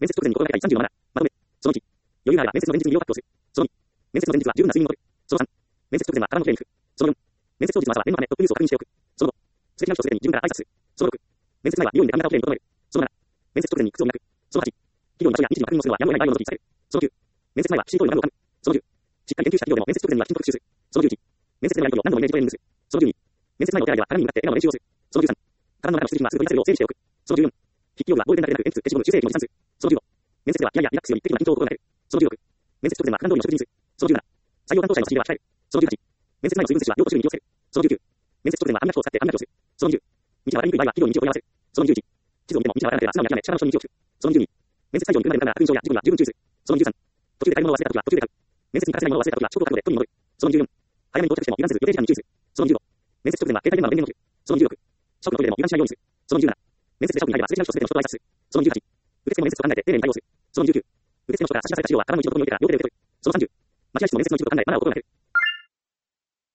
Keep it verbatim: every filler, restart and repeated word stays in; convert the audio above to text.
面接直前に心がけたいさんじゅうのマナー。まとめ。そのいち。余裕があれば面接の前日に利用を確保する。そのに。面接の前日は十分な睡眠をとる。そのさん。面接直前は体のトレーニング。そのよん。面接当日の朝は念のためトップニュースを確認しておく。そのご。素敵な人をすべてに自分から挨拶する。そのろく。面接前は美容院で髪型をきれいに整える。そのなな。面接直前に靴を磨く。そのはち。企業に場所や日時に確認をするのはやむを得ない内容の時に避ける。そのきゅう。面接前はきちんと読むを噛む。そのじゅう。しっかり研究した企業でも面接直前にはきちんと復習する。そのじゅういち。面接でのやり取りを何度もイメージトレーニングする。そのじゅうに。面接前のお手洗いでは鏡に向かって笑顔の練習をする。そのじゅうさん。体の中の出力がすぐ取り出せるよう整理しておく。そのじゅうよん。筆記用具はボールペンだけでなく鉛筆、消しゴム、修正液も持参する。そのじゅうご。面接では気合やリラックスより一滴の緊張を心がける。そのじゅうろく。面接直前は普段通りの食事にする。そのじゅうなな。採用担当者への指示は控える。そのじゅうはち。面接前の水分摂取は用途種類に気をつける。そのじゅうきゅう。面接直前は歯磨き粉を使って歯磨きをする。そのにじゅう。道が分かりにくい場合は企業に道を問い合わせる。そのにじゅういち。地図を見ても道が分からなければ素直に諦め、力の人に道を聞く。そのにじゅうに。面接会場に行くまでの間確認書や自分は十分注意する。そのにじゅうさん。途中で買い物を忘れた時は途中で買う。面接に欠かせないものを忘れた時は遅刻覚悟で取りに戻る。そのにじゅうよん。早めに到着しても油断せず予定時間に注意する。そのにじゅうご。面接直前は携帯電話の電源を切る。そのにじゅうろく。近くのトイレでも油断しないようにする。そのにじゅうなな。面接で近くに入ればすれ違う人すべての人と挨拶する。そのにじゅうはち。受付の面接と考えて丁寧に対応する。そのにじゅうきゅう。受付の人から差し出された資料は体の一部のところに置いてから両手で受け取る。そのさんじゅう。待合室の面接の一部と考えマナーを心がける。